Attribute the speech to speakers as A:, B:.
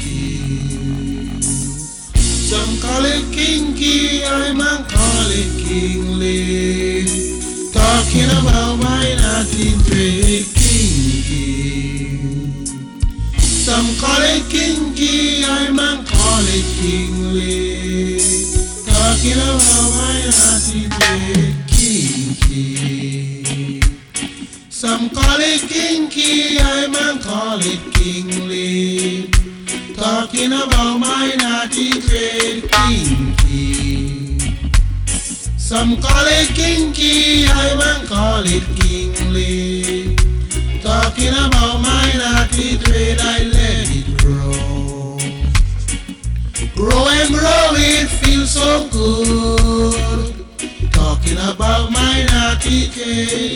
A: Some call it kinky, I man call it kingly. Talking about my naughty trade kinky. Some call it kinky, I man call it kingly. Talking about my naughty trade kinky. Some call it kinky, I man call it kingly. Talking about my naughty trade kinky. Some call it kinky, I man call it kingly. Talking about my naughty trade, I let it grow. Grow and grow, it feels so good. Talking about my naughty trade.